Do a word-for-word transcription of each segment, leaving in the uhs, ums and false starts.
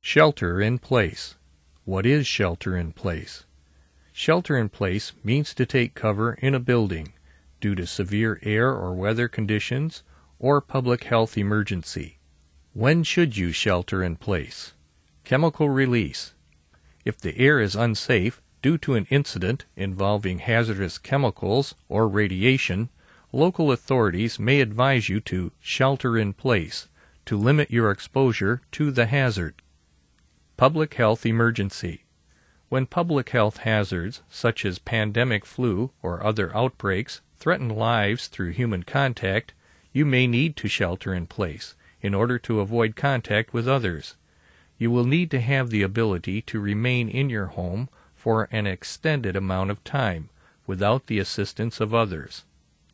Shelter in place. What is shelter in place? Shelter in place means to take cover in a building due to severe air or weather conditions or public health emergency. When should you shelter in place? Chemical release. If the air is unsafe due to an incident involving hazardous chemicals or radiation, local authorities may advise you to shelter in place to limit your exposure to the hazard. Public health emergency. When public health hazards, such as pandemic flu or other outbreaks, threaten lives through human contact, you may need to shelter in place in order to avoid contact with others. You will need to have the ability to remain in your home for an extended amount of time without the assistance of others.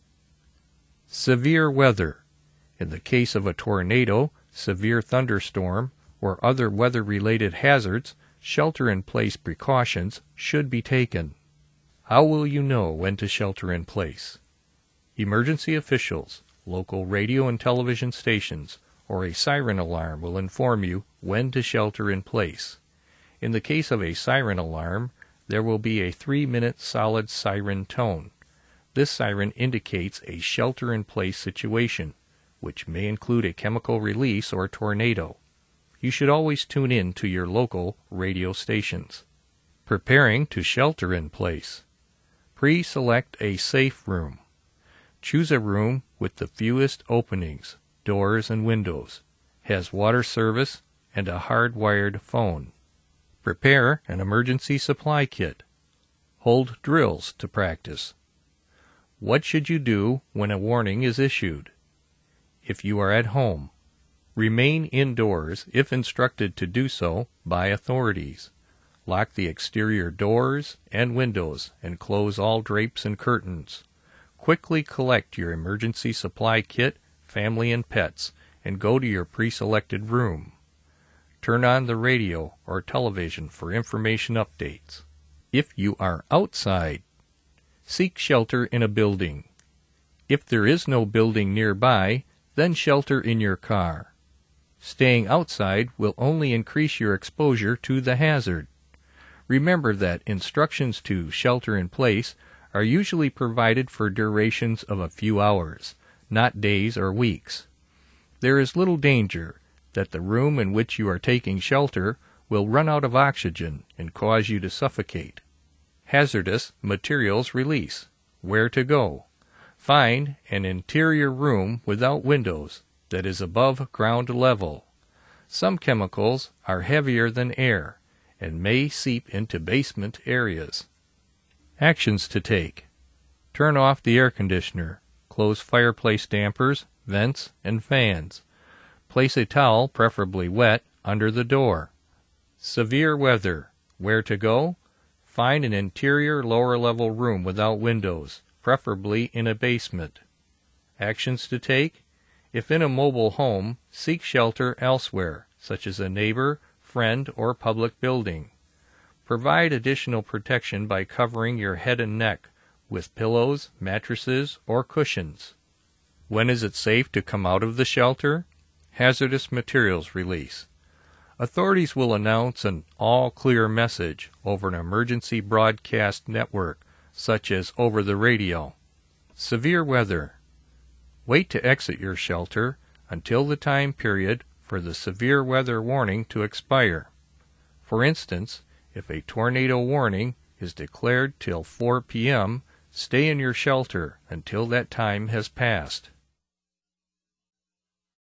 Severe weather. In the case of a tornado, severe thunderstorm, or other weather-related hazards, shelter-in-place precautions should be taken. How will you know when to shelter in place? Emergency officials, local radio and television stations, or a siren alarm will inform you when to shelter in place. In the case of a siren alarm, there will be a three-minute solid siren tone. This siren indicates a shelter-in-place situation, which may include a chemical release or tornado. You should always tune in to your local radio stations. Preparing to shelter in place. Pre-select a safe room. Choose a room with the fewest openings, doors and windows, has water service, and a hardwired phone. Prepare an emergency supply kit. Hold drills to practice. What should you do when a warning is issued? If you are at home, remain indoors if instructed to do so by authorities. Lock the exterior doors and windows and close all drapes and curtains. Quickly collect your emergency supply kit, family and pets, and go to your pre-selected room. Turn on the radio or television for information updates. If you are outside, seek shelter in a building. If there is no building nearby, then shelter in your car. Staying outside will only increase your exposure to the hazard. Remember that instructions to shelter in place are usually provided for durations of a few hours, not days or weeks. There is little danger that the room in which you are taking shelter will run out of oxygen and cause you to suffocate. Hazardous materials release. Where to go? Find an interior room without windows that is above ground level. Some chemicals are heavier than air and may seep into basement areas. Actions to take. Turn off the air conditioner. Close fireplace dampers, vents, and fans. Place a towel, preferably wet, under the door. Severe weather. Where to go? Find an interior lower-level room without windows, preferably in a basement. Actions to take. If in a mobile home, seek shelter elsewhere, such as a neighbor, friend, or public building. Provide additional protection by covering your head and neck with pillows, mattresses, or cushions. When is it safe to come out of the shelter? Hazardous materials release. Authorities will announce an all-clear message over an emergency broadcast network, such as over the radio. Severe weather. Wait to exit your shelter until the time period for the severe weather warning to expire. For instance, if a tornado warning is declared till four p m, stay in your shelter until that time has passed.